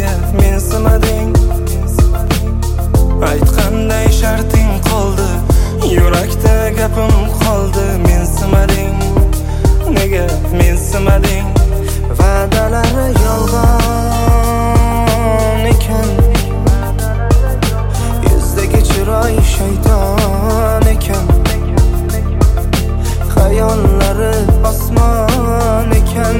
nega mensimading? Aytganday sharting qoldi, yurakda gapim qoldi. Mensimading, nega mensimading? Va'dalari yolg'on ekan, yuzdagi chiroy shayton ekan, xayollari osmon ekan.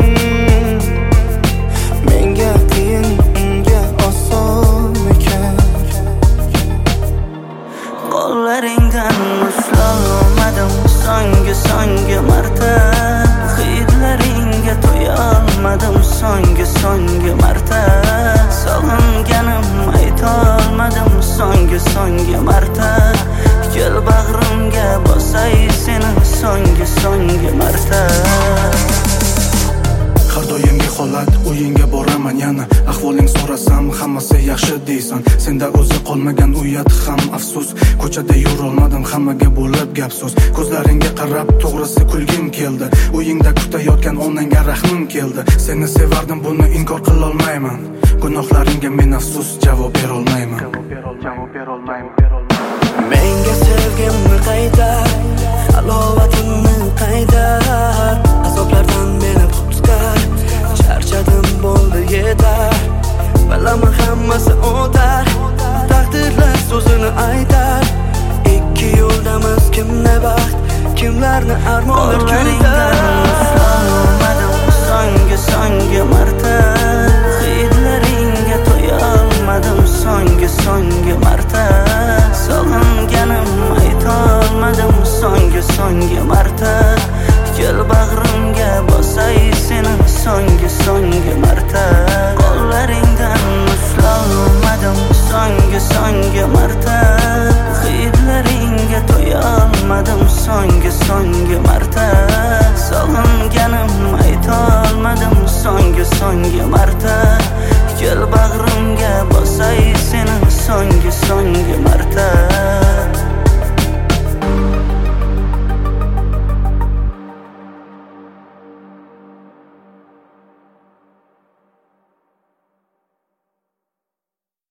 Menga qiyin, unga oson ekan. Qo'llaringdan uslolmadim so'nggi marta, hidlaringga to'ya olmadim so'nggi marta, sog'inganim aytolmadim so'nggi marta. Kel bag'rimga bosay seni so'nggi marta. Har doimgi holat o'yinga boraman yana. Ahvoling so'rasam hammasi yaxshi deysan. Senda o'zi qolmagan uyat ham afsus. Ko'chada yurolmadim, hammaga bo'lib gap so'z. Ko'zlaringga qarab to'g'risi kulgim keldi. Uyingda kutayotgan onangga rahmim keldi. Seni sevardim, buni inkor qila olmayman. Gunohlaringga men afsus javob bera olmayman. Menga sevgimni qaytar, halovatimni qaytar, azoblardan meni qutqar. Charchadim, bo'ldi yetar.